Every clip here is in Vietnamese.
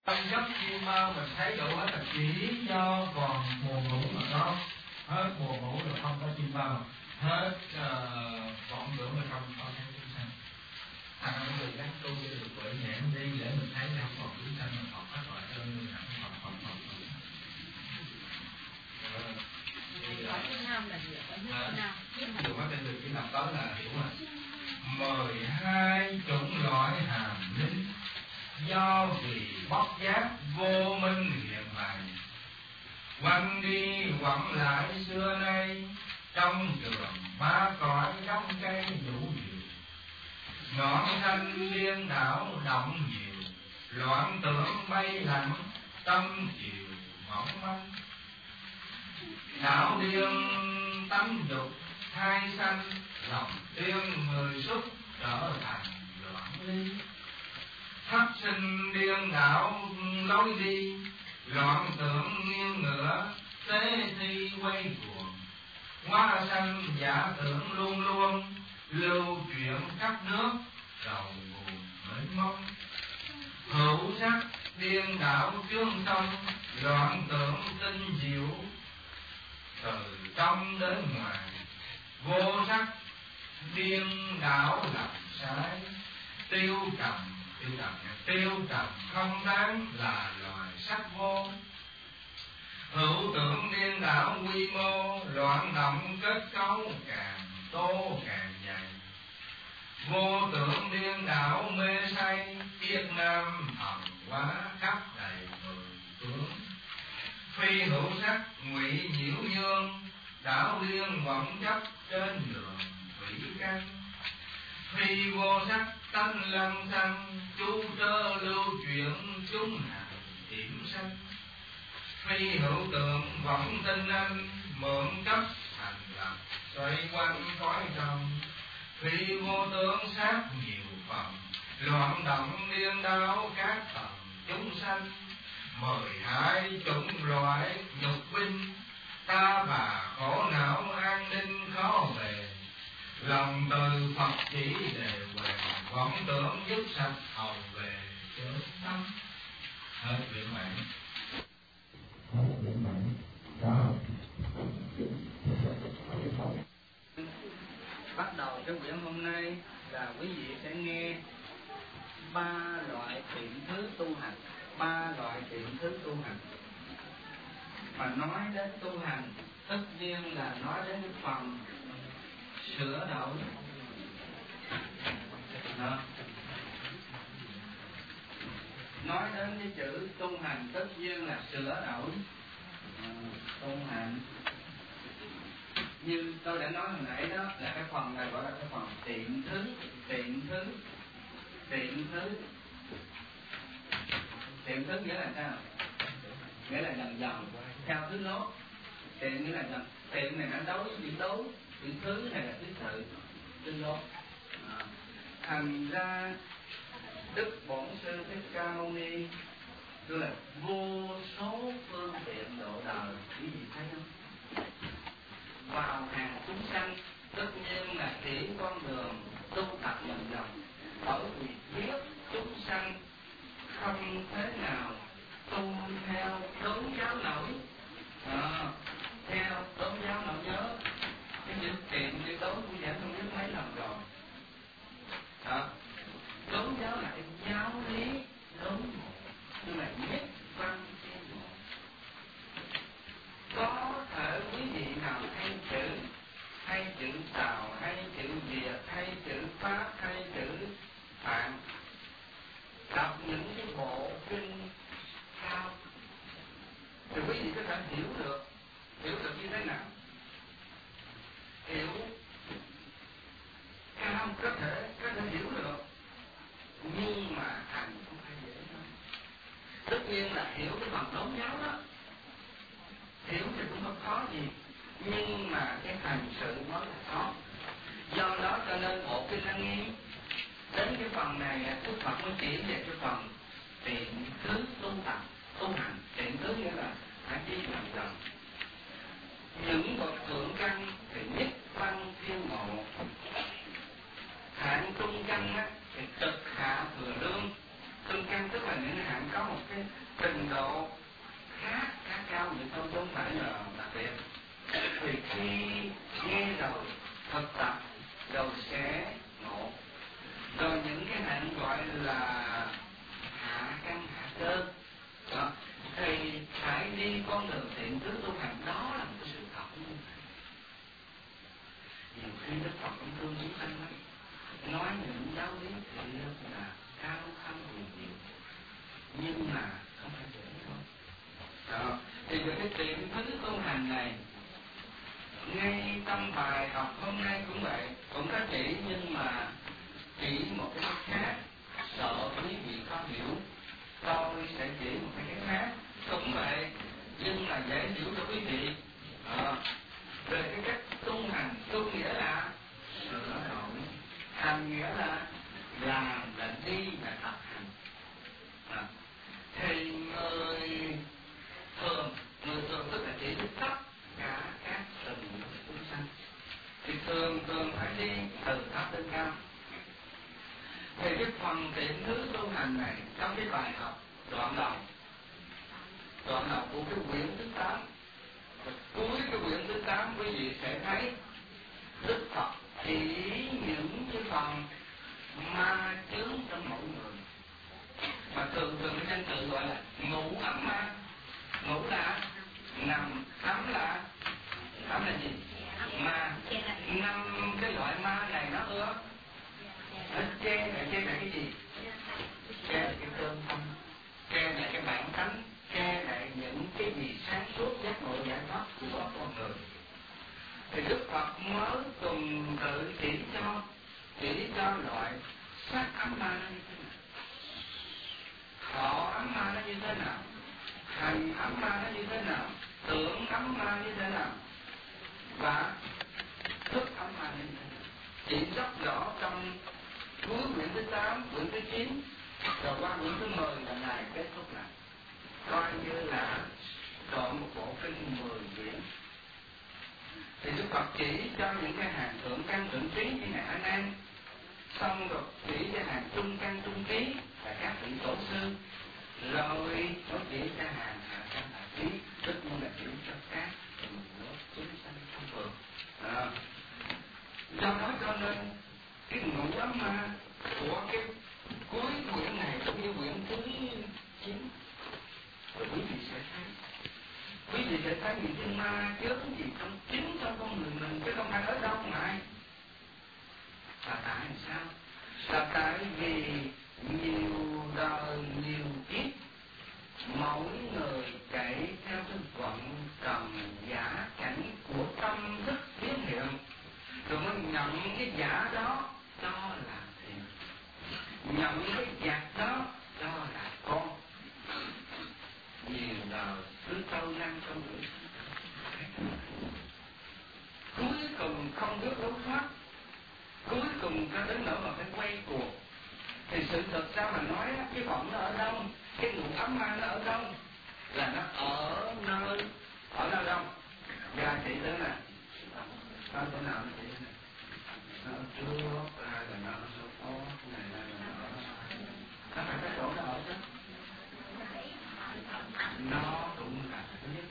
Tâm chấp chim bao mình thấy đủ hết, là chỉ do còn mùa ngủ mà có. Hết mùa ngủ rồi không có chim bao, hết vọng ngữ mà không thấy chúng sanh. Thằng ông người gắn tu cho được bởi nhãn đi để mình thấy không còn chúng sanh, mình học hết rồi cho nên học. Dù mắt trên được chỉ làm tới là hiểu rồi. 12 chủng loại hàm linh do vì bóc giác vô minh hiện bày, quanh đi quẩn lại xưa nay, trong trường ba cõi trong cây vũ diệu. Ngọn thanh điên đảo động nhiều, loạn tưởng bay lặng tâm chiều mỏng manh. Đạo điên tâm dục hai sanh, lòng điên người xúc trở thành loạn ly. Thất sinh điên đảo lối đi, loạn tưởng nghiêng ngửa tế thi quay cuồng. Hóa sanh giả tưởng luôn luôn, lưu chuyển khắp nước đầu buồn mới mong. Hữu sắc điên đảo chương sông, loạn tưởng tinh diệu từ trong đến ngoài. Vô sắc điên đảo làm sai, tiêu trầm không đáng là loài sắc vô. Hữu tưởng điên đảo quy mô, loạn động kết cấu càng tô càng dày. Vô tưởng điên đảo mê say, Việt Nam thần quá khắp đầy mười phương. Phi hữu sắc ngụy nhiễu nhương, đảo điên vọng chấp trên đường thủy căn. Phi vô sắc tánh lăng xăng, chú trơ lưu chuyển chúng hàng hiểm sanh. Phi hữu tượng vọng tinh anh, mượn cấp thành lập xoay quanh cõi trong. Phi vô tướng sát nhiều phần, loạn động điên đảo các tầng chúng sanh. 12 chủng loại nhục binh, ta bà khổ não an ninh khó về. Lòng từ Phật chỉ đều về, vọng tưởng dứt sạch hầu về chớ tâm. Hết viện mạng. Bắt đầu trong buổi hôm nay là quý vị sẽ nghe 3 loại thiện thứ tu hành. 3 loại thiện thứ tu hành. Mà nói đến tu hành, tất nhiên là nói đến cái phần sửa đổi. Đó. Nói đến cái chữ tu hành tất nhiên là sửa đổi. Tu hành như tôi đã nói hồi nãy đó, là cái phần này gọi là cái phần tiện thứ. Tiện thứ nghĩa là sao? Nghĩa là dần dần theo thứ lốt. Tiện nghĩa là dần. Tiện này nó đối với tố, tiện thứ này là thứ tự, thứ lốt. Thành ra Đức Bổn Sư Thích Ca Mâu Ni tức là vô số phương tiện độ đời, quý vị thấy không? Vào hàng chúng sanh, tất nhiên là chỉ con đường tu tập lần lần. Bởi vì biết chúng sanh không thế nào tu theo đốn giáo nổi. Theo đốn giáo nổi nhớ cái chữ tiện chữ đốn của giảng không biết mấy lần rồi. Đốn giáo là cái giáo lý đốn một, tức là nhất văn thiên một. Có thể quý vị nào hay chữ Tào, hay chữ Việt, hay chữ Pháp, hay chữ Phạn, đọc những cái bộ kinh cao thì quý vị có thể hiểu được như thế nào? Hiểu cao có thể hiểu được, nhưng mà hành không phải dễ đâu. Tất nhiên là hiểu cái phần đốn giáo đó, hiểu thì cũng không khó gì, nhưng mà cái hành sự nó là khó. Do đó cho nên bộ kinh Lăng Nghiêm đến cái phần này Đức Phật mới chỉ về cái phần tiện thứ tu tập, tu hành. Tiện thứ nghĩa là hãy đi làm dần. Những bậc thượng căn thì nhất văn thiên ngộ, hạng trung căn thì cực hạ thừa lương. Trung căn tức là những hạng có một cái trình độ khác cao vậy thôi, không phải là đặc biệt. Thì khi nghe rồi thực tập rồi sẽ ngộ. Rồi những cái hạnh gọi là hạ căn hạ cơ đó, thì phải đi con đường thiện tứ tu hành, đó là một cái sự thật. Nhiều khi Đức Phật cũng thương chúng sanh lắm, nói những giáo lý thì là cao thâm huyền diệu, nhưng mà không phải dễ thôi. Đó. Thì về cái tiệm thứ tu hành này, ngay trong bài học hôm nay cũng vậy, cũng có chỉ, nhưng mà chỉ một cái khác, sợ quý vị có hiểu, tôi sẽ chỉ một cái khác, cũng vậy, nhưng mà dễ hiểu cho quý vị. Về cái cách tu hành, tu nghĩa là sửa đổi, hành nghĩa là làm, là đi, là tập hành. Thì người thường tức là chỉ tất cả các tầng chúng sanh, thì thường phải đi từ thấp đến cao. Thì cái phần tiện thứ tu hành này, trong cái bài học đoạn đầu của cái quyển thứ 8, cuối cái quyển thứ 8 quý vị sẽ thấy Đức Phật chỉ những cái phần ma chướng trong mỗi người, mà thường cái danh từ gọi là ngũ ấm ma. Ngũ là nằm, ấm là gì? Ma. 5 cái loại ma này nó ưa nó che lại cái gì? Che lại cái cơn tâm, che lại cái bản tánh, che lại những cái gì sáng suốt giác ngộ giải thoát của con người. Thì Đức Phật mới từng tự chỉ cho loại sắc ấm ma nó như thế nào, thọ ấm ma nó như thế nào, hành ấm ma nó như thế nào, tưởng ấm ma như thế nào, và thức ấm ma như thế nào. Chỉ rất rõ trong cuối quyển thứ 8, quyển thứ 9, rồi qua quyển thứ 10 là ngày kết thúc lại, coi như là chọn một bộ kinh 10 quyển. Thì Đức Phật chỉ cho những cái hàng thượng căn thượng trí như ngày A Nan, xong rồi chỉ cho hàng trung căn trung trí là các vị tổ sư, rồi nó chỉ cho hàng hạ căn hạ trí, tức là chỉ cho các chúng sanh thông thường. Do đó cho nên cái ngũ ấm ma của cái cuối quyển này cũng như quyển thứ 9, rồi quý vị sẽ thấy những cái ma chướng gì chính trong con người mình, chứ không phải ở đâu ngoài. Là tại sao? Là tại vì nhiều đời nhiều kiếp, mỗi người chạy theo cái vận trần giả cảnh của tâm thức biến hiện, rồi mới nhận cái giả đó cho là thiện, nhận cái giả đó cho là con. Nhiều đời cứ câu năng trong người, cuối cùng không biết lối thoát, cuối cùng cho đến nỗi mà phải quay cuộc. Thì sự thật sao mà nói cái phận nó ở đâu, cái nguồn ấm ma nó ở đâu, là nó ở nơi đâu. Ra chỉ tới nè, có chỗ nào nó chỉ nè, nó ở trước ra rồi nó ở số phố này ra rồi nó phải cái chỗ nó ở chứ. Nó cũng là biết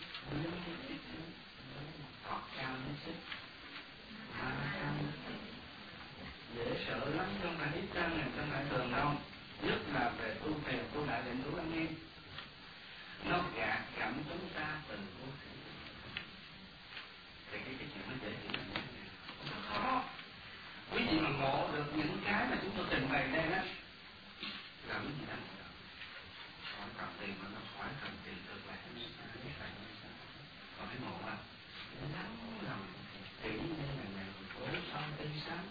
Phật cao nhất xích, ma cao nhất xích, dễ sợ lắm, không phải ít răng này, không phải thường đâu. Nhất là về tu thiền, tu đại định, tu lăng nghiêm, nó gạt gẫm chúng ta từ vô thủy. Thì cái chuyện nó dễ hiểu là như thế nào? Không khó. Quý vị mà ngộ được những cái mà chúng tôi trình bày đây đó, gẫm gì đâu. Khỏi cần tiền mà nó khỏi cần tiền được lại như sao, còn phải ngộ à, lắng lòng kỹ như ngày cổ sau tinh sáng.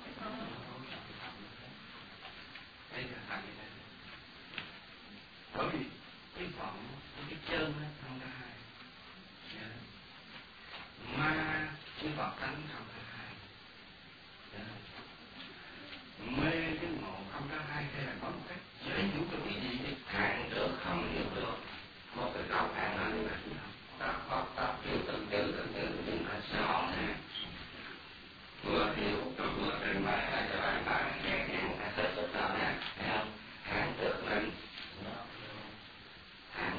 Đây là tại vì đây, bởi vì cái phận, cái chân nó không có hai, ma cái Phật tánh không có hai, mê cái ngộ không có hai. Hay là có một cách dễ hiểu cho quý vị thì hàng được không hiểu được. Một cái câu hàng là như vậy, tập hiểu từng chữ nhưng mà rõ ràng, vừa hiểu vừa trình bày cho bạn nghe một cách rất rõ ràng, thấy không? Hàng được mình, hàng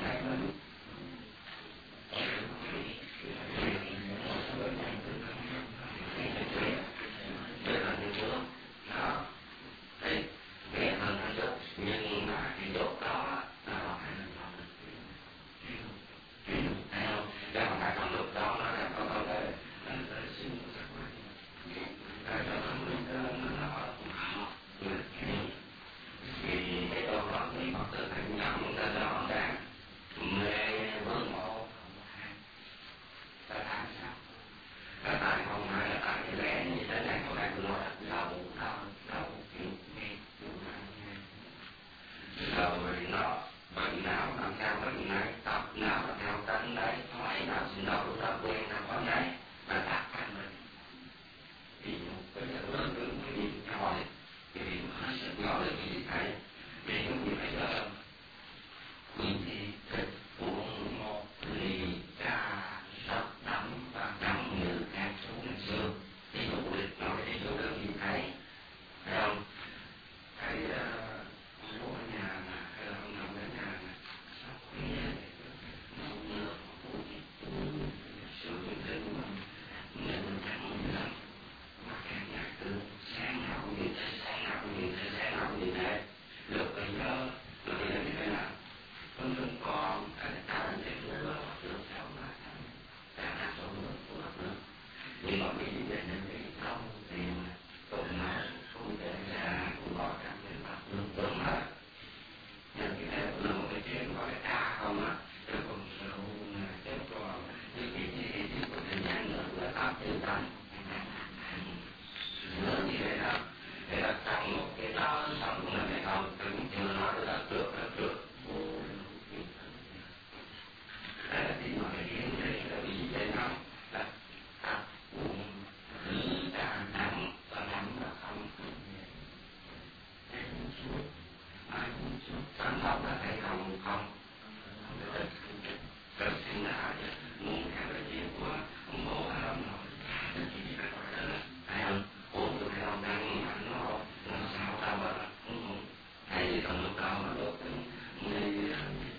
làm theo mình đấy, tập nào là theo tánh đấy, thoại nào xin đâu tập quen nào có đấy, là đặt cái mình. Thì bây giờ lớn hơn cái gì hỏi, thì nó sẽ nói được cái gì thấy, vì nó như vậy là mình thì thích uống một ly trà rất đậm và đậm như các chú ngày xưa, thì đủ lịch nói để chú được gì thấy, phải không? Cái bố ở nhà mà hay là ông nằm ở nhà mà sao khuya nó mưa sướng đến nên chẳng lắm mà càng nhạc từ sáng nào cũng như thế, sáng nào cũng như thế, sáng nào cũng như thế. Lúc bây giờ như thế nào con con cái ta để lừa được sao mà ta đã số nước nhưng mà vì vậy nên cái không thì tụi nó không thể ra cũng có các cái mặt nước tương lại nhưng cái này là một cái chuyện gọi là ta không à chứ còn sâu chứ còn những cái gì của thời gian nữa là áp tư tâm lớn như vậy đó để là tăng một cái đó xong của mình hay không cũng chưa nói là được thì mà cái chuyện này là vì vậy nào là tập uống thứ ta nằm và nằm là không để uống suốt ai uống suốt sẵn lòng là thấy không rất xin là muốn theo cái chuyện của ông bố hay ông nội cái gì phải gọi là phải không uống được hay không đang nó sao ta mà hay gì còn lúc đó mà đốt thì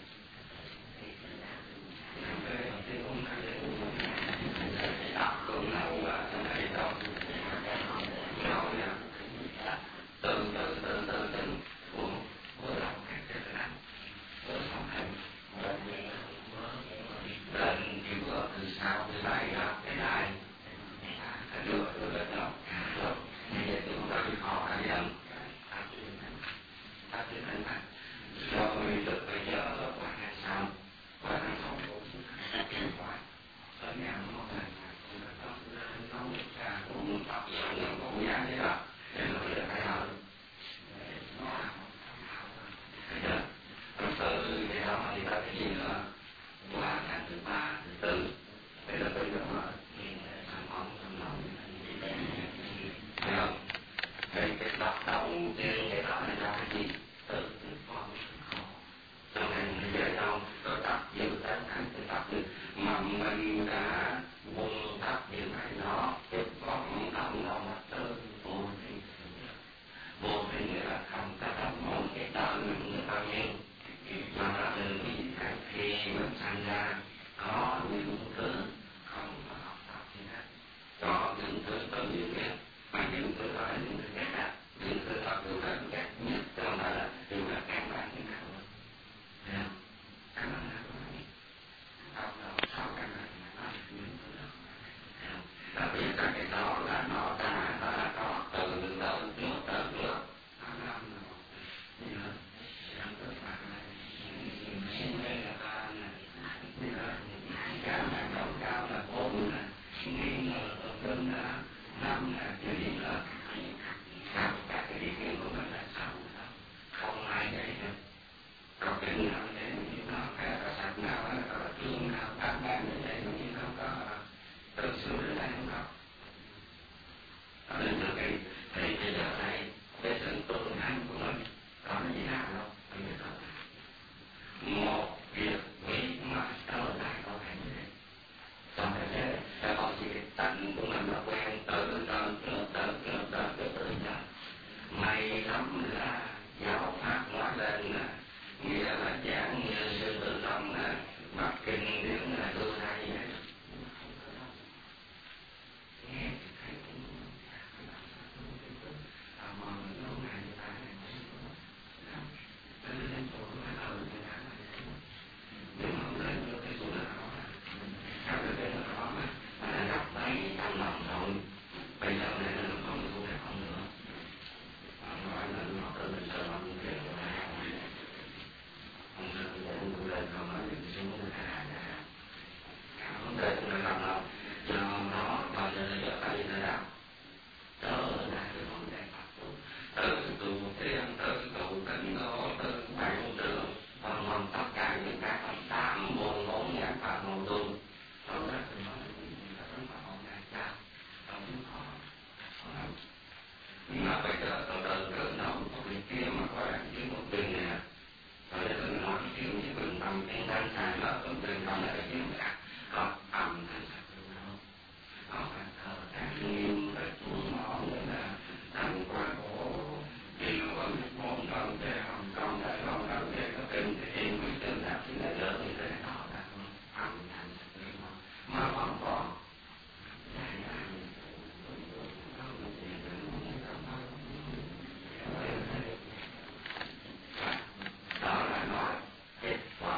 cũng đọc cũng nào và thầy đâu nói nha từ uống bữa đầu cái lạnh bữa sau thành lên thì bữa từ sau thứ bảy đó cái lại cái đưa đó như vậy thì cũng phải khó khăn lắm ta tiến hành rồi được bây giờ qua ngày sau qua ngày sau cũng kết quả ở nhà nó thành cũng đã có nấu trà cũng tập cũng nhà thế đó để nó được phải hơn nó là rồi từ cái đó thì ta cái gì nữa qua tháng thứ 3, thứ 4 để là bây giờ mà sản phẩm thấy không? Cái bắt đầu trên cái đó là cái gì? Từ con khổ cho nên bây giờ đâu có tập nhiều tới tháng thì tập được mà mình đã buông tập như vậy nó chứ còn không đâu mà từ vô thì nghĩa là không ta tập một cái đó người bao nhiêu mà là từ cái gì khác khi mình sinh ra có những thứ không có học tập gì hết có những thứ có nhiều nhất mà những thứ đó là những thứ khác đạt những thứ đó đều là các nhất trong đó là đều là các bạn như nào thấy không? Các bạn là học đó sau các bạn là những thứ đó thấy không? Đặc biệt là cái đó là nó đã có từ đầu nước tới nước nó làm nó như là trong tất cả này xin đây là ta này như là cả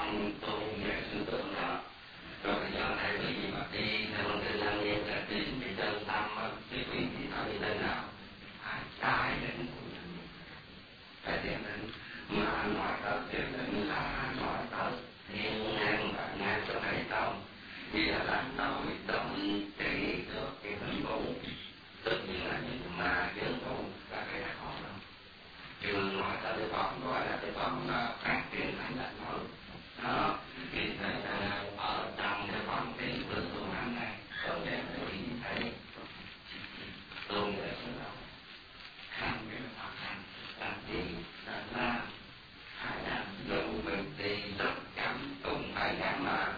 con tu về sự tưởng đó. Rồi giờ thầy quý vị mà đi theo con kinh lăng nghiêm là tiến thì chân tâm cái quý vị nói đi lên nào phải trái đến cái tiền định mà nói tới tiền định là nói tới thiên ngang và ngang cho thầy không vì là nói đồng chỉ được cái hứng thú tất nhiên là những mà cái hứng thú là cái khó lắm chứ nói tới cái phần gọi là cái phần phát triển thành đạt mới đó thì thầy ở trong cái phần cái phương tu hành này có thể quý vị thấy luôn để sự đâu khăn cái Phật hành làm gì là phải làm dù mình đi rất chậm cũng phải làm mà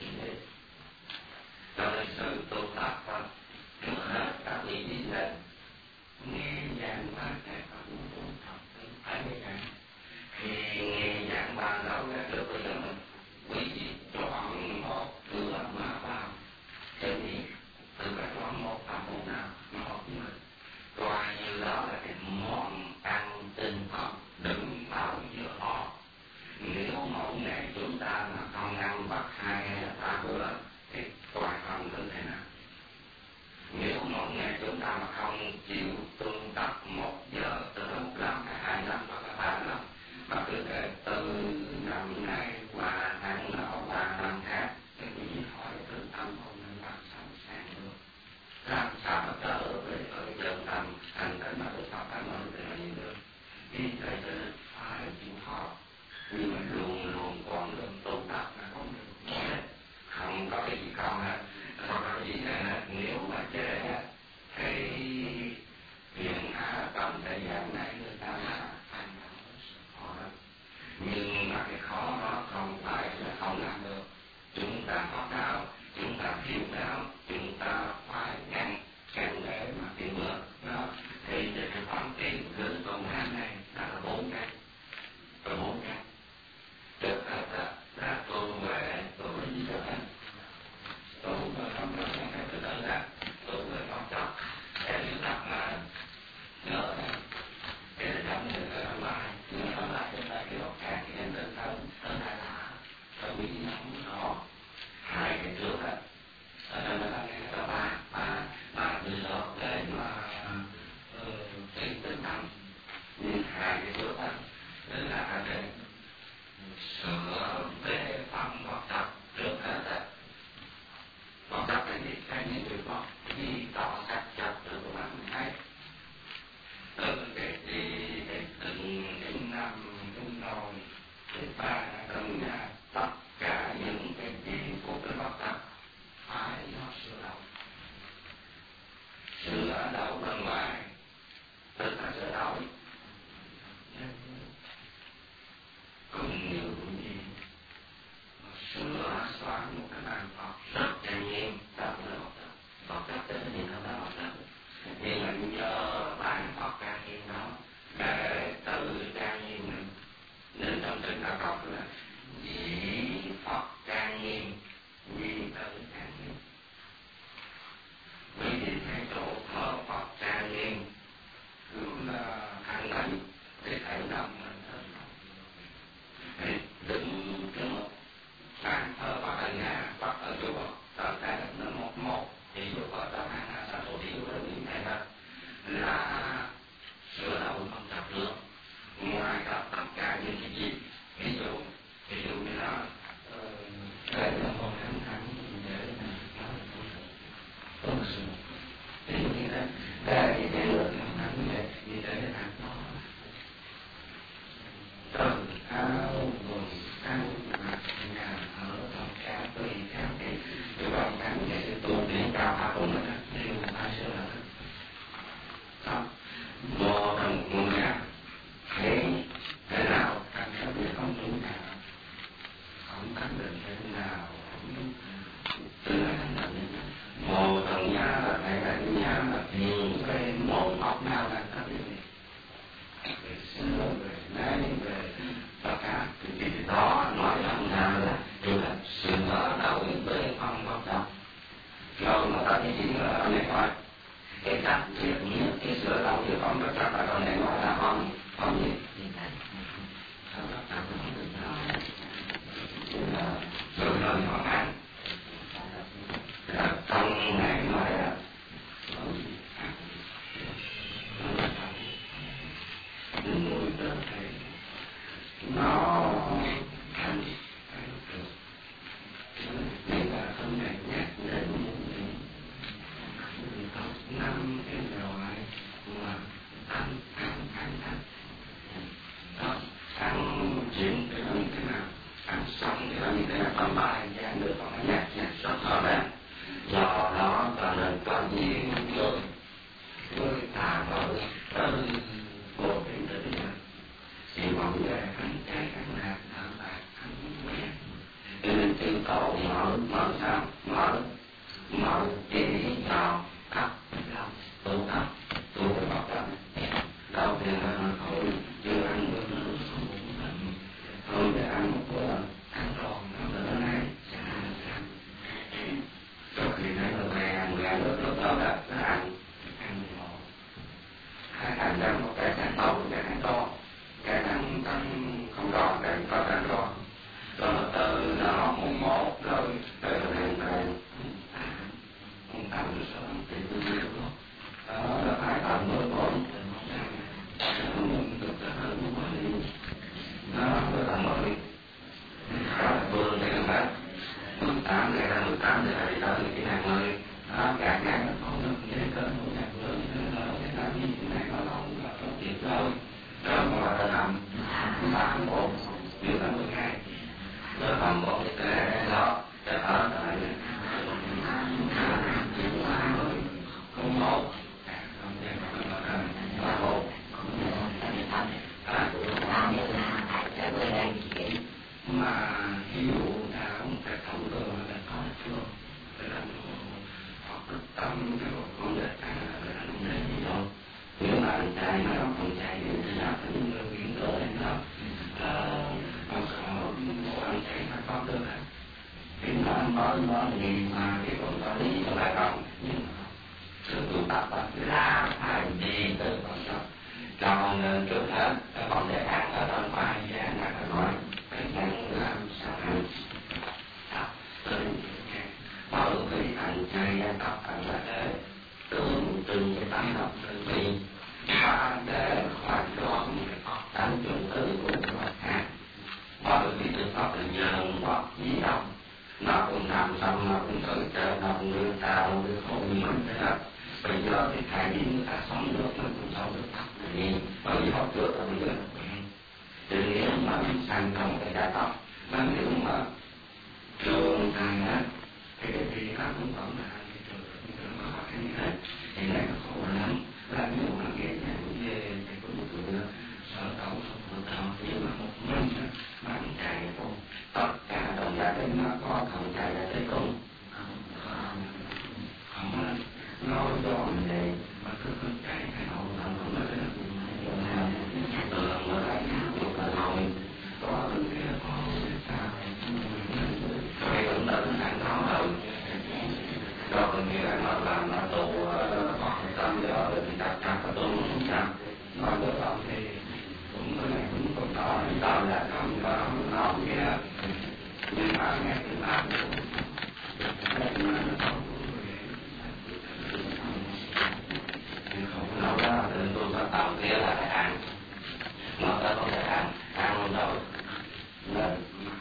cho nên sự tu tập trước hết các vị đi lên nghe giảng ba cái Phật tu tập phải như vậy khi nghe giảng ba đâu là được bây giờ mình quý vị chọn một cửa mà vào cho nên từ cái chọn một pháp môn nào một người coi như đó là cái món ăn tinh thần đừng bao giờ họ nếu mỗi ngày chúng ta mà không ăn bát 2 hay là 3 bữa thì coi không được thế nào nếu mỗi ngày chúng ta mà không chịu tu tập 1 giờ từ 1 năm 2 năm hoặc là 3 năm mà cứ để từ năm này qua tháng nọ qua năm khác thì quý vị hỏi từ tâm hồn mình làm sao sáng được làm sao mà trở về ở chân tâm thành tựu mà được Phật cảm ơn từ như được vì vậy cho nên phải chịu khó nhưng mà luôn luôn con đường tu tập là con đường không có cái gì không hết không có gì hết nếu mà trễ thì hiện hạ trong thời gian này người ta là thành khó lắm nhưng mà cái khó đó không phải là không làm được chúng ta có đạo chúng ta hiểu đạo chúng ta phải ngăn để mà tiến bước đó thì cái phần tiền hướng công hành này là 4 cái có 4 cái trước hết là tu về tu về gì đó tu về không có cái từ đó là tu về không chọc để chúng ta mà nhớ cái là trong người ở ngoài nhưng ở lại chúng ta cái học khác thì nên tinh thần tới đại lạ rồi quý vị không rõ 2 cái trước đó đó là cái thứ ba từ đó để mà tinh thần nhưng 2 cái trước đó là cái sửa về phẩm học tập trước hết học tập là gì cái những người học vì tỏ cách chấp từ của bạn thấy từ cái từng năm từng rồi thứ 3 là trong nhà tất cả những cái gì của cái học tập phải nó sửa đầu bên ngoài tức là sửa đổi cũng như gì sửa soạn một cái bàn học rất trang nghiêm trong cái học tập tới những cái học tập nhưng mà nhờ bàn học trang nghiêm đó để tự trang nghiêm mình nên trong trình đạo học là dĩ Phật trang nghiêm dĩ tự trang nghiêm quý vị thấy chỗ thờ Phật trang nghiêm luôn là khẳng định để thấy lòng mình thì đứng trước bàn thờ Phật ở nhà Phật ở chùa tất cả nó một thì dù Phật ở hàng xã hội thì có những cái đó là sửa đầu không tập được ngoài tập tất cả những cái gì ví dụ như là để là một thẳng thắn để tốt sự ví dụ như là để cái lượng thẳng thắn để thẳng đó từ áo quần ăn mặc nhà ở tất cả tùy theo cái hoàn cảnh để sự tu luyện cao hạ của mình đều phải sửa lại đó vô trong ngôi nhà thế nào cảm thấy biết không đúng nào không khẳng định thế nào từ là thành định vô trong nhà là thấy là nhà là nhiều cái môn học nào là các về xưa về nay về tất cả thì đó nói rằng là chủ là sửa đầu về phòng học tập rồi mà ta chỉ ở này thôi cái đặc biệt nhất cái sửa đầu về phòng học tập là còn này gọi là phòng gì hơi họ ăn trong ngày mai mùi cơ thể nó thành nên là không thể nhắc đến năm cái loại mà ăn đó, ăn chuyện thì nó như thế nào, ăn xong thì nó như thế nào, tầm bài dáng được còn nhạc rất rõ ràng. Do đó cho nên có nhiều người ta bởi vô tình tới nhà thì mọi người ăn chay ăn nạc ăn bạc ăn mẹ cho nên chữ cầu mở sao mở chỉ cho cấp lòng tu cấp tu được bọc đó đầu tiên là thôi chưa ăn bữa nữa thôi để ăn một bữa ăn còn bữa nay rồi khi nãy là về ăn lúc đó là ăn một ăn ra một cái ăn to cái ăn to cái ăn không to cái có ăn to rồi từ nó một rồi từ lên ăn sớm thì tôi biết đó là phải tầm 14 được hơn 10 nó là 10 vừa thì là hết 18 ngày là 18 thì là đi tới cái hàng ơi đó cả ngày nó không được để tới một ngày lớn nó cái nào như thế này nó không là có chuyện thôi rồi mà là làm 31 nếu là 12 rồi 31 thì cái đó để ở tại không một mà hiểu đạo cái thông thường là có phương là họ quyết tâm cái một con đất là không để gì đâu nếu mà anh trai nó không chạy thì nó phải người biển tới nó ông sợ anh chạy nó có được thì nó nhìn mà cái con có lý cho lại không nhưng mà sự tu tập là phải đi từ con đó cho nên trước hết còn để ăn ở đó ngoài ra là nói phải ăn làm sao ăn tập tới bởi vì anh trai tập anh là để tượng trưng cái tấm lòng từ bi và để khoan đoán tánh chuẩn tư của Phật khác bởi vì Đức Phật là nhân vật di động nó cũng nằm xong nó cũng tự trở động người tạo người khổ như mình thế đó bây giờ thì thay vì người ta sống được mình cũng sống được thật vì bởi vì họ trước là bây giờ thì nếu mà mình sanh trong cái gia tộc mà nếu mà trường thằng á thì cái gì nó cũng vẫn là cái trường nó có cái gì hết thì này nó khổ lắm là nếu mà nghe nhạc về thì có một người sợ cậu không được đâu nhưng mà một mình bạn trai không tất cả đồng gia đình nó có thằng trai là thế cũng không nói dọn này mà cứ không chạy cái hậu thằng không nói là nó lại một cái hồi có cái hồi sao cái cũng đã ăn nó hơn rồi mình nghĩ là nó làm nó tù tâm giờ thì đặt cả cái tù không sao nó được lòng thì cũng cái này cũng còn to là không có nó kia nhưng mà nghe tiếng làm không nói ra nên tôi phải tạo kia là phải ăn nó ta không thể ăn rồi nên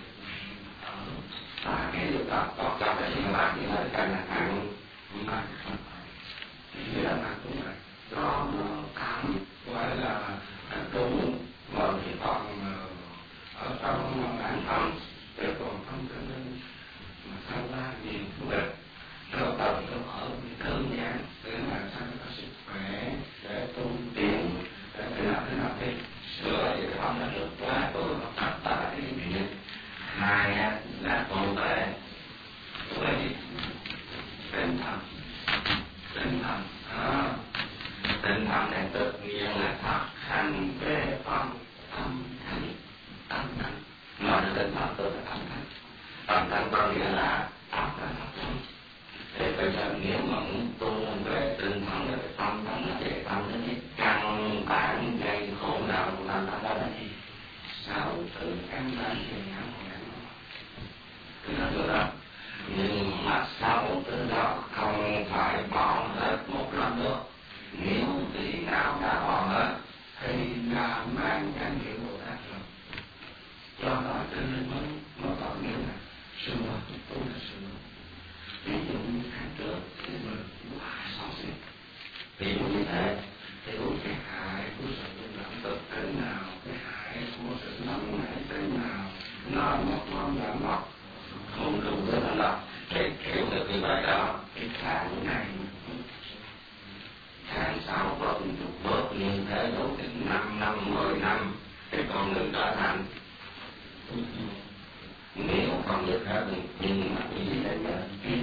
cái việc đó có cho cái gì bạn như là cần là ăn mà như là bạn cũng là nó cảm gọi là đúng mà thì còn ở trong bản thân để còn không trở nên mà sao ra nhiều việc rồi tập nó ở đơn giản để làm sao có sức khỏe để tu tiến để thế nào thì sửa thì không là được quá tôi nó thật tại cái hai là tu tuệ tuệ tinh thần tinh thần này tự nhiên là thật hành về tâm thanh nói là tinh thần tôi là tâm thanh có nghĩa là thật là thật tâm thì bây giờ nếu mà muốn tu về tinh thần về tâm là về tâm đến cái căn bản gây khổ đau của tâm đó là gì sao tự căn bản thì không thì nó được đó không đủ với đó để hiểu được như vậy đó. Cái tháng này tháng 6 bớt như thế đủ 5 năm 10 năm để con người trở thành. Nếu con được hết nhưng mà cái gì đây là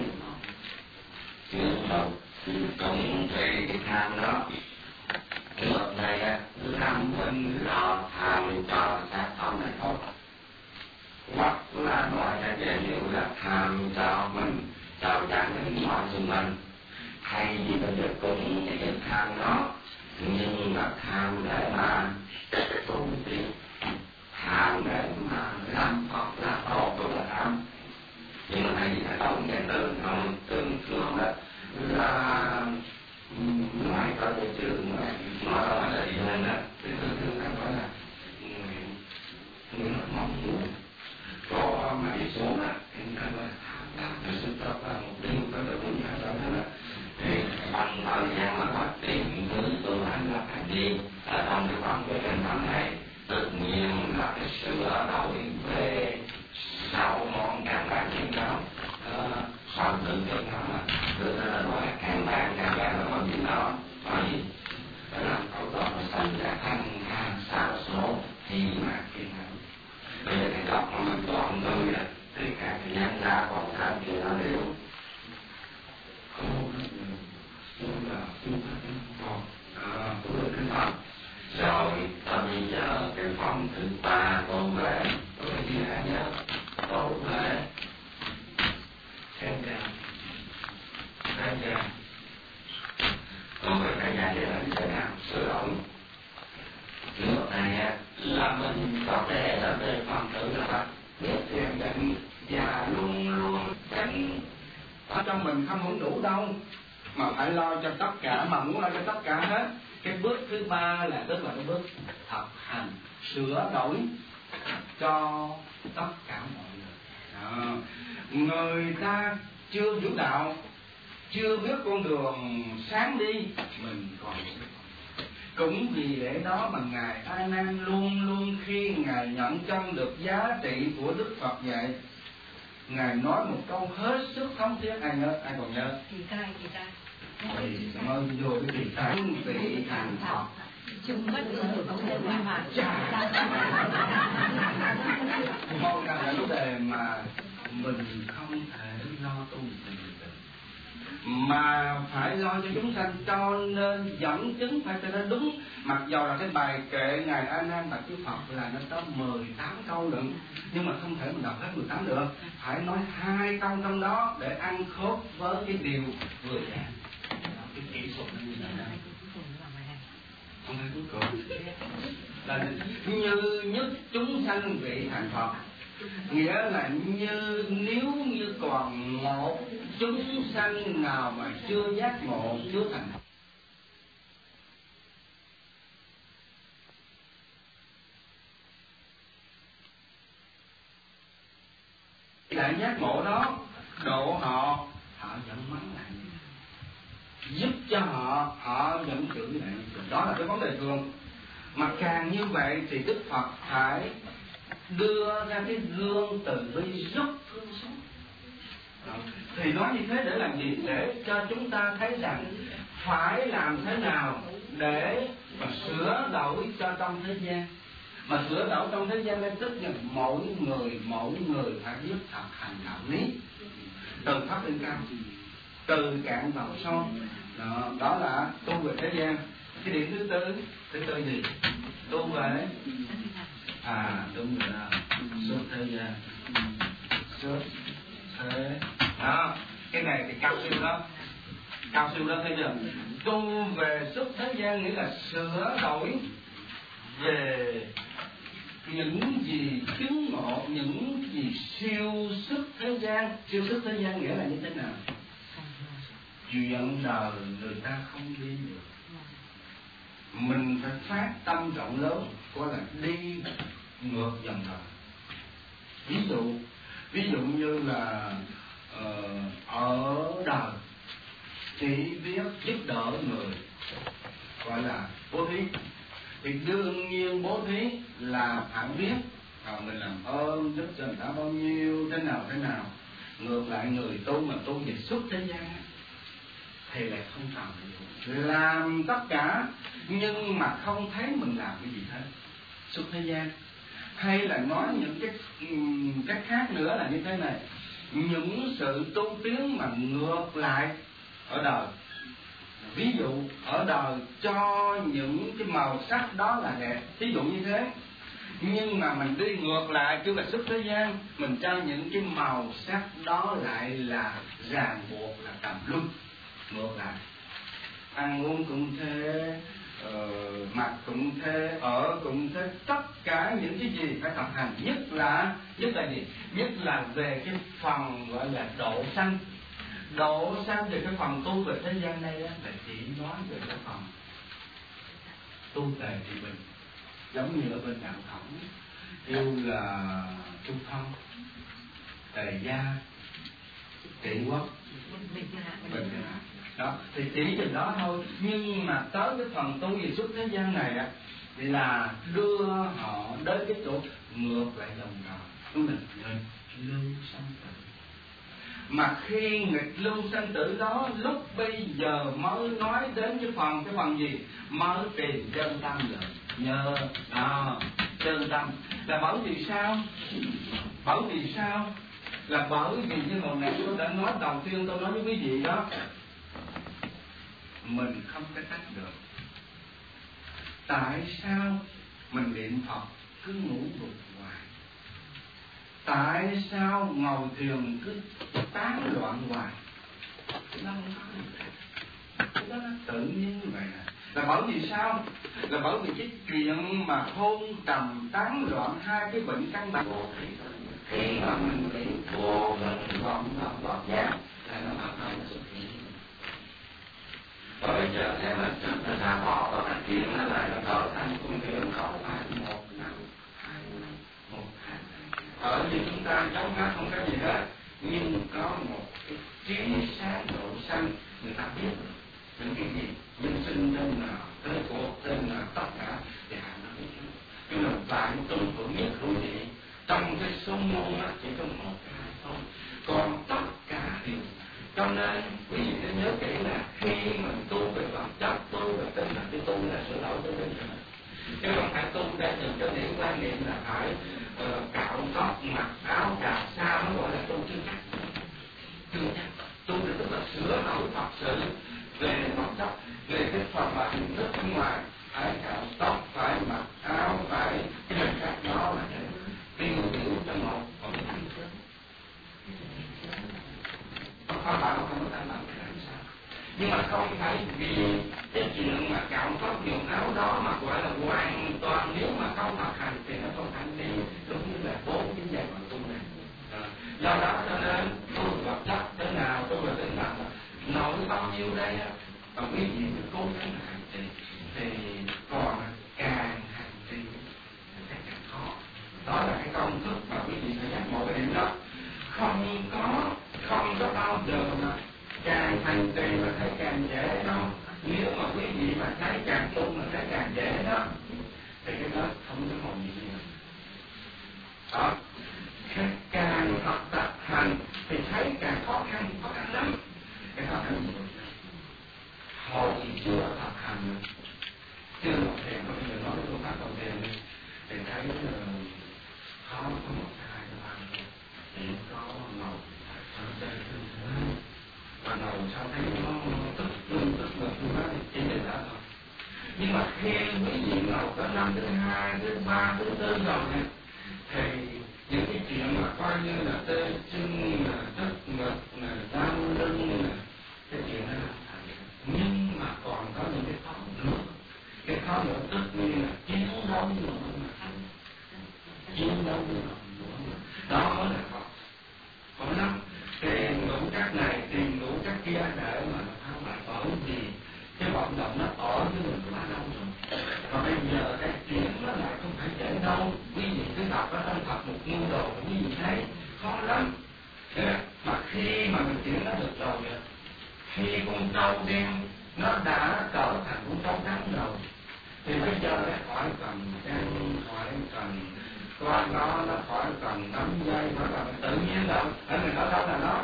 chưa đâu cũng về cái tham đó. Lúc này á làm mình lo tham cho xác thân này thôi, hoặc là nói ra về liệu là tham cho mình, cho gia đình mọi xung quanh, hay gì bây giờ cũng cái tham đó, nhưng mà tham để mà tu tiến, tham để mà làm Phật là tốt của là tham. Nhưng mà hay gì là tổng cái từ không thường thường là ngoài có cái trường nói là gì nên á, thì thường ta nói là người mong muốn có mà đi xuống á, thì ta nói là sự tập là một điều có được muốn nhà đó là thì bằng thời gian mà phát triển thứ tu hành là phải đi ở trong cái phần về tinh thần này, tất nhiên là cái sửa đổi về 6 món căn bản trên đó. Sau tự nhiên đó là đưa ra loại căn bản là có gì đó có gì để làm cầu đó nó sinh ra thành sao số thì mà khi nào bây giờ cái đọc mà mình chọn người thì các cái nhân ra còn tham kia nó đều rồi bây giờ cái phòng thứ 3 tôn lễ rồi gì hả nhớ tôn lễ còn về cái nhà để làm thế nào sửa đổi lúc này là mình có thể là về phòng tử là biết thiền định và luôn luôn cảnh ở trong mình không đủ đâu mà phải lo cho tất cả, mà muốn lo cho tất cả hết. Cái bước thứ 3 là tức là cái bước thực hành sửa đổi cho tất cả mọi người. Người ta chưa hiểu đạo, chưa biết con đường sáng đi, mình còn cũng vì lẽ đó mà ngài A Nan luôn luôn khi ngài nhận chân được giá trị của Đức Phật dạy, ngài nói một câu hết sức thống thiết. Ai nhớ? Ai còn nhớ? Kỳ tai. Cảm ơn vô cái kỳ tai. Vị thành Phật chúng bất cứ một vấn đề ngoại hoạn. Một là vấn đề mà mình không thể lo tu được, mà phải lo cho chúng sanh, cho nên dẫn chứng phải cho nó đúng. Mặc dầu là cái bài kệ ngài A Nan bạch với Phật là nó có 18 câu đựng, nhưng mà không thể mình đọc hết 18 được, phải nói 2 câu trong đó để ăn khớp với cái điều vừa giảng. Cái kỹ thuật nó như thế nào? Không phải cuối cùng là như nhất chúng sanh vị thành Phật, nghĩa là như nếu như còn một chúng sanh nào mà chưa giác ngộ, chưa thành Phật, lại giác ngộ đó độ họ vẫn mắng lại, giúp cho họ vẫn chửi lại. Đó là cái vấn đề thường. Mà càng như vậy thì Đức Phật phải đưa ra cái gương từ bi giúp thương xót. Thì nói như thế để làm gì? Để cho chúng ta thấy rằng phải làm thế nào để mà sửa đổi cho trong thế gian. Mà sửa đổi trong thế gian đây tức là mỗi người phải biết thực hành đạo lý, từ thấp lên cao, từ cạn vào sâu. Đó là tu về thế gian. Cái điểm thứ tư gì? Tu về tu về xuất thế gian, xuất thế đó. Cái này thì cao siêu đó thấy chưa? Tu về xuất thế gian nghĩa là sửa đổi về những gì chứng ngộ, những gì siêu xuất thế gian. Siêu xuất thế gian nghĩa là như thế nào? Chuyện đời người ta không đi được, mình phải phát tâm rộng lớn, gọi là đi ngược dòng đời. Ví dụ như là ở đời chỉ biết giúp đỡ người, gọi là bố thí, thì đương nhiên bố thí là phải biết mình làm ơn giúp cho người ta bao nhiêu, thế nào. Ngược lại người tu mà tu về xuất thế gian thì lại không cần làm tất cả, nhưng mà không thấy mình làm cái gì hết. Xuất thế gian hay là nói những cái khác nữa là như thế này, những sự tu tiến mà ngược lại ở đời. Ví dụ ở đời cho những cái màu sắc đó là đẹp, ví dụ như thế, nhưng mà mình đi ngược lại kêu là xuất thế gian, mình cho những cái màu sắc đó lại là ràng buộc, là tầm luân. Ngược lại, ăn uống cũng thế, mặc cũng thế, ở cũng thế, tất cả những cái gì phải tập hành, nhất là gì? Nhất là về cái phần gọi là độ sanh. Độ sanh về cái phần tu về thế gian này là chỉ nói về cái phần tu tề trị bình, giống như ở bên đạo thống kêu là tu thân, tề gia, trị quốc, bình hạ. Đó, thì chỉ chừng đó thôi. Nhưng mà tới cái phần tu về xuất thế gian này á, là đưa họ đến cái chỗ ngược lại dòng đời, tu là nghịch lưu sanh tử. Mà khi nghịch lưu sanh tử đó, lúc bây giờ mới nói đến cái phần gì? Mới tìm chân tâm rồi. Nhờ chân tâm là bởi vì sao? Bởi vì sao? Là bởi vì như hồi nãy tôi đã nói đầu tiên, tôi nói với quý vị đó, mình không có tách được. Tại sao mình niệm Phật cứ ngủ gục hoài? Tại sao ngồi thiền cứ tán loạn hoài? Nó nó tự nhiên như vậy nè. Là bởi vì sao? Là bởi vì cái chuyện mà hôn trầm tán loạn, hai cái bệnh căn bản. Khi mà mình bị vô gần vọng giác là nó bắt đầu xuất hiện. Rồi giờ thế mà chúng ta bỏ và phát triển nó lại là trở thành công việc không phải 1 năm, 2 năm, 1 tháng. Ở vì chúng ta chống mắt không có gì hết, nhưng có một cái trí sáng độ sanh, người ta biết những cái gì, nhân sinh tên nào, tên cuộc tên nào, tất cả thì họ nó biết. Nhưng mà vạn tuần của nhất của gì trong cái số môn đó chỉ có 1 2 thôi, còn tất cả đều. Cho nên quý vị nên nhớ kỹ là khi mình tu về vật chất, tu về tinh thần, cái tu là sửa đổi cho mình, chứ không phải tu để được cho điểm quan niệm là phải cạo tóc, mặc áo, cà sa nó gọi là tu chưa chắc. Tu là tức là sửa đổi thật sự về vật chất, về cái phần mà hình thức bên ngoài, phải cạo tóc, phải mặc áo, phải cái hình khác đó là để tiêu biểu cho một phần hình thức. Không phải không có đảm bảo cái làm sao, nhưng mà không phải vì cái chuyện mà cạo tóc dùng áo đó mà gọi là hoàn toàn, nếu mà không thực hành thì nó không thành đi, giống như là 4 cái giai đoạn tu này. Do đó cho nên tu vật chất thế nào, tu là tinh thần nổi bao nhiêu đây á, và quý vị mình cố gắng hành trì thì còn càng hành trì càng khó. Đó là cái công thức mà quý vị phải giác ngộ cái điểm đó. Không có bao giờ mà càng hành trì mà thấy càng dễ đâu. Nếu mà quý vị mà thấy càng tu mà thấy càng dễ đó, thì cái đó không có còn gì nữa. Đó, càng học tập hành thì thấy càng khó khăn lắm. Cái khó khăn gì? Hồi chưa tập hành, chưa học thiền, bây giờ nói phương pháp học thiền thì thấy khó có 1, 2, 3 thôi. Thì có ngồi và ngồi sao thấy nó tức ngực nó chỉ để đó thôi. Nhưng mà khi quý vị ngồi có năm thứ 2, thứ 3, thứ 4 rồi này, thì những cái chuyện mà coi như là tê chân, là tức ngực, là đau lưng, là cái chuyện đó là thành. Nhưng mà còn có những cái khó nữa. Cái khó nữa tất nhiên là chiến đấu nữa mà thành. Chiến đấu nữa. Đó mới là khó. Khó lắm. Tiền đủ các này, tiền đủ các kia để mà thao lại bởi vì cái vận động nó ở với mình quá lâu rồi. Và bây giờ cái chuyện nó lại không phải dễ đâu. Quý vị cứ đọc ở trong Phật một nhu đồ, quý vị thấy khó lắm. Mà khi mà mình chuyển nó được rồi, khi con trâu đen nó đã trở thành con trâu trắng rồi, thì bây giờ nó khỏi cần chăn, khỏi cần qua nó khỏi cần nắm dây, khỏi cần tự nhiên đâu. Ở mình nói đâu là nó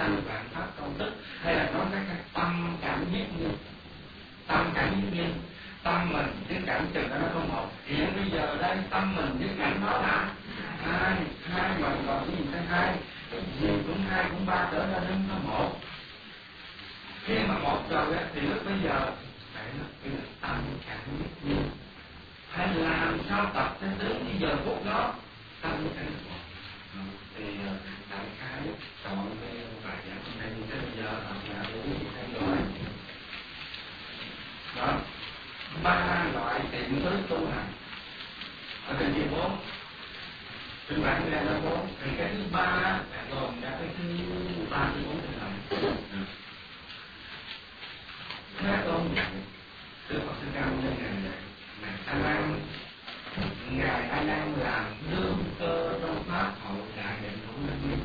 sanh vạn pháp công thức, hay là nói cái tâm cảm nhất nhiên. Tâm cảm nhất nhiên, tâm mình với cảnh trừ nó không một. Hiện bây giờ đây tâm mình với cảnh đó là hai mà còn cái gì tới hai, cái gì cũng hai cũng ba trở ra nên có một. Khi mà một rồi thì lúc bây giờ phải là cái tâm cảm nhất nhiên. Hay làm sao tập cái tướng cái giờ phút đó tâm cảnh một. Thì đại khái chọn cái bài giảng hôm nay như thế bây giờ là để thay đổi. Đó, ba loại tiệm tới tu hành ở trên kia 4. Trên bản ra là 4. Thì cái thứ ba là gồm ra cái thứ 3 thứ 4 trên này. Thế tôn Đức Phật Thích Ca Mâu Ni Ngài A Nan làm đương cơ trong pháp hậu đại định hữu minh.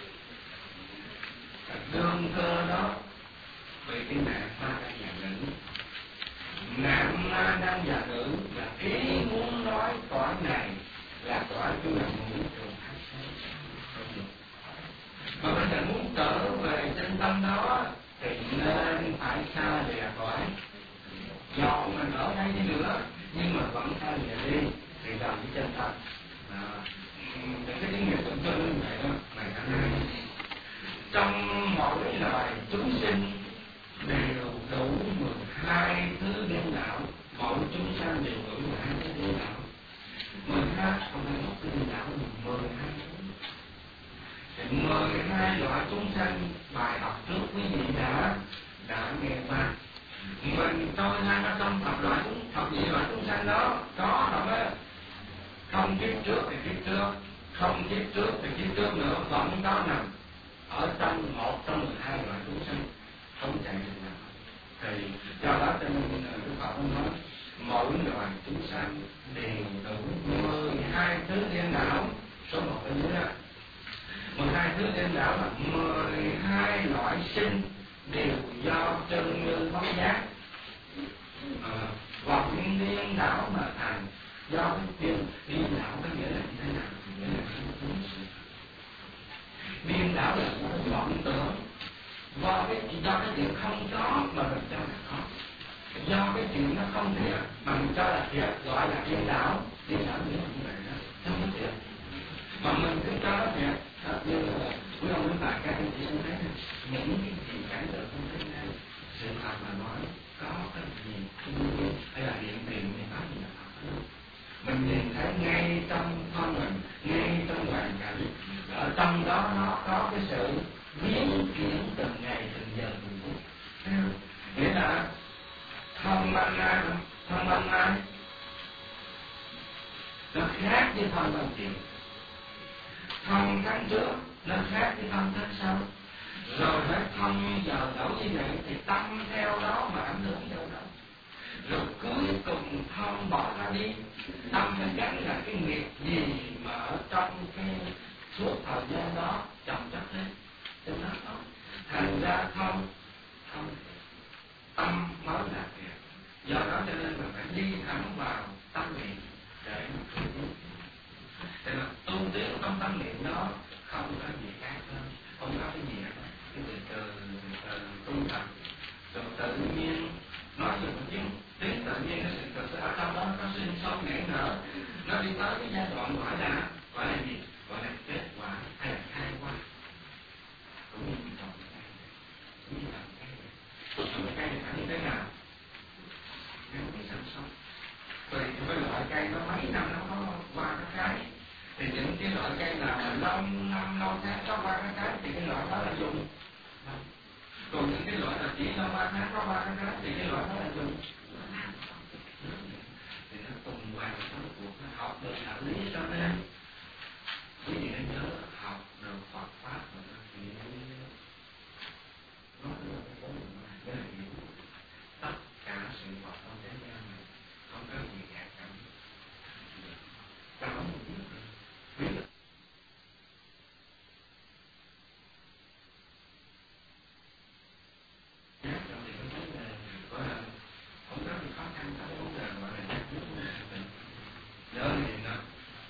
Đương cơ đó bị cái nạn ma đang già nữ. Nạn ma đang già nữ là ý muốn nói cõi này là cõi của là mũi trường thác thế. Mà bây giờ muốn trở về chân tâm đó thì nên phải xa lìa cõi. Do mình ở đây đi nữa nhưng mà vẫn xa lìa đi thì làm cái chân tâm. Những cái tiếng nghiệp tượng trưng như vậy đó này cả hai. Trong mỗi loài chúng sinh đều đủ 12 thứ điên đảo, mỗi chúng sanh đều đủ 12 thứ điên đảo. 12 không phải một cái điên đảo, 12 thì 12 loại chúng sanh bài học trước quý vị đã nghe qua. Mình coi ra nó trong thập nhị loại chúng sanh đó có không á? Không kiếp trước thì kiếp trước, không kiếp trước thì kiếp trước nữa, vẫn có nằm ở trong một trong 12 loại chúng sanh, không chạy được nào. Thì do đó cho nên Đức Phật nói mỗi loài chúng sanh đều đủ 12 thứ điên đảo. Số 1 ở dưới đó 12 thứ điên đảo là 12 loại sinh đều do chân như bóng giác hoặc những điên đảo mà thành do cái điên đảo có nghĩa là như thế nào? Nghĩa là không đúng sự. Điên đảo là vọng tưởng do cái chuyện không có mà mình cho là có, do cái chuyện nó không thiệt mà mình cho là thiệt, gọi là điên đảo. Điên đảo nghĩa là như vậy đó, không có thiệt mà mình cứ cho nó thiệt. Như là quý ông với bà các anh chị cũng thấy những cái gì cảnh tượng không thấy đây, sự thật mà nói có cái gì thiên nhiên hay là hiện tiền thì có gì là thật. Mình nhìn thấy ngay trong thân mình, ngay trong hoàn cảnh, ở trong đó nó có cái sự biến chuyển từng ngày, từng giờ, từng phút. Nghĩa là thân ban nay nó khác với thân ban chiều. Thân tháng trước nó khác với thân tháng sau. Rồi phải thân giờ đổi như vậy thì tâm theo đó mà ảnh hưởng theo đó. Rồi cuối cùng thân bỏ ra đi, tâm nó gắn là cái nghiệp gì mà ở trong cái suốt thời gian đó chồng chất hết cho nó thôi. Thành ra không tâm mới là việc. Do đó cho nên mình phải đi thẳng vào tâm niệm để mà tu tiến. Để mà tu tiến trong tâm niệm đó không có gì khác hơn, không có cái gì hết. Cái từ tu tập rồi tự nhiên nói về một tiếng tự nhiên cái sự ở trong đó nó sinh sôi nảy nở, nó đi tới cái giai đoạn gọi là gì? Gọi là kết quả hay là khai hoa. Cũng như trồng cây, cũng như trồng cây. Trồng cây thì phải như thế nào? Nếu bị sản xuất tùy với loại cây nó mấy năm nó có qua cái thì những cái loại cây nào mà lâu năm lâu tháng có qua cái thì cái loại đó là dùng. Còn những cái loại là chỉ lâu 3 tháng có qua cái thì cái loại đó là dùng. Thì nó cùng hoàn trong cuộc nó học được đạo lý, cho nên quý vị nên nhớ học được Phật pháp rồi nó chỉ nó là cái bốn cái là gì? Tất cả sự vật trong thế gian này không có gì khác cả. Cả một biết được.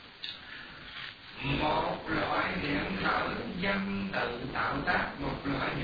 Một loại niệm khởi danh tự tạo tác, một loại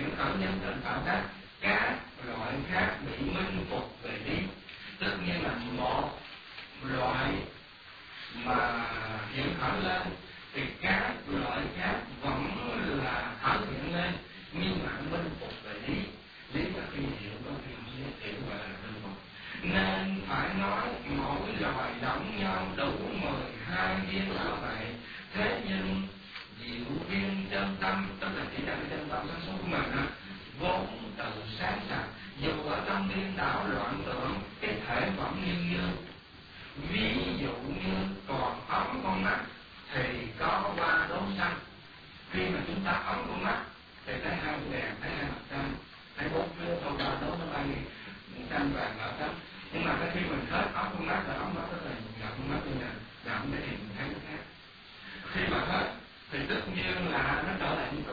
nhân tịnh tạo tác các loại khác bị minh phục về lý. Tất nhiên là một loại mà hiện khởi lên thì các loại khác vẫn là khởi hiện lên, nhưng mà minh phục về lý. Lý là khi hiểu, có khi không hiểu gọi là minh phục. Nên phải nói mỗi loài động nhau đủ 12 viên bảo vệ. Thế nhưng diệu viên chân tâm, tức là chỉ là cái chân tâm sáng suốt của mình á, vốn từ sáng sạch, dù ở trong điên đảo loạn tưởng, cái thể vẫn như dương. Ví dụ như còn ấm con mắt thì có qua đốm xanh. Khi mà chúng ta ấm con mắt thì thấy hai đèn, thấy hai mặt trăng, thấy bốn phía sau qua đốm nó bay xanh vàng ở đó. Nhưng mà khi mình hết ấm con mắt là ấm mắt rất là ngậm con mắt như này, ngậm để thì mình thấy nó khác. Khi mà hết thì tất nhiên là nó trở lại như cũ.